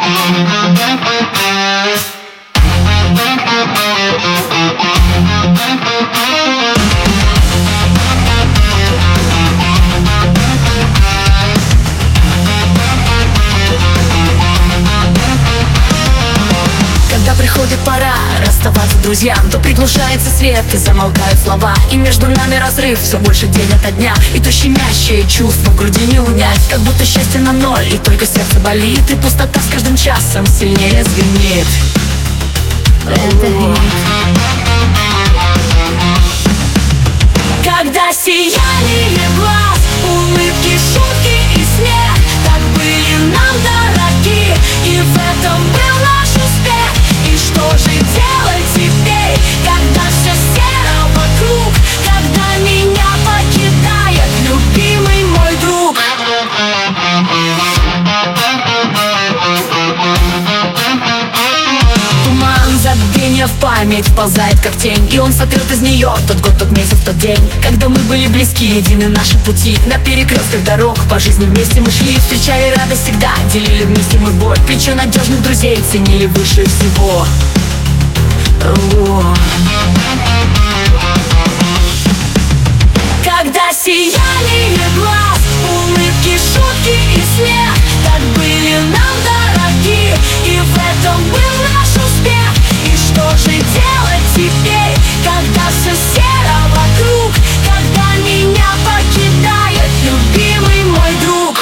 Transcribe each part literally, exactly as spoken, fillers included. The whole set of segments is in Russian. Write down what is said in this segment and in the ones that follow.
Когда приходит пора расставаться друзьям, то приглушается свет и замолкают слова, и между нами разрыв все больше день ото дня. И то щемящее чувство в груди не унять, как будто счастье на ноль, и только сердце болит, и пустота с каждым часом сильнее звенит. Когда сияние глаз, улыбки, шутки и смех так были нам дороги, и в этом был наш успех. И что же делать теперь, когда все серо вокруг, когда меня покидает любимый мой друг? Туман забвения в память вползает как тень, и он сотрет из нее тот год, тот месяц, тот день, когда мы были близки, едины наши пути. На перекрестках дорог по жизни вместе мы шли, встречали радость всегда, делили вместе мы боль. Плечо надежных друзей ценили выше всего. О. Когда сияние глаз, улыбки, шутки и смех так были нам дороги, и в этом был наш успех. И что же делать теперь, когда все серо вокруг, когда меня покидает любимый мой друг?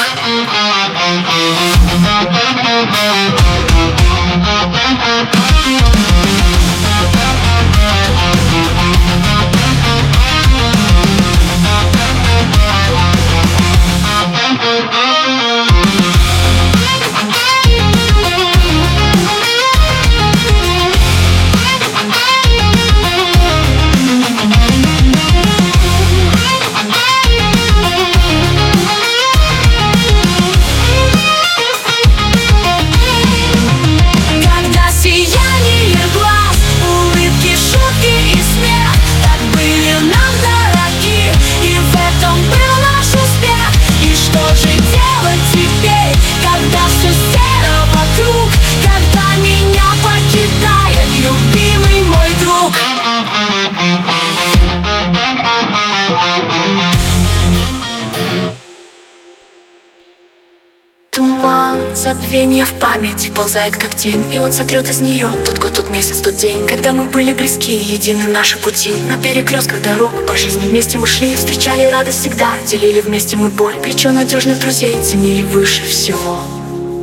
Туман забвения в память ползает как тень, и он сотрет из нее тот год, тот месяц, тот день, когда мы были близки, едины наши пути. На перекрестках дорог по жизни вместе мы шли, встречали радость всегда, делили вместе мы боль. Плечо надежных друзей ценили выше всего.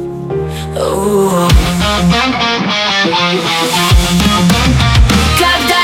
О. Когда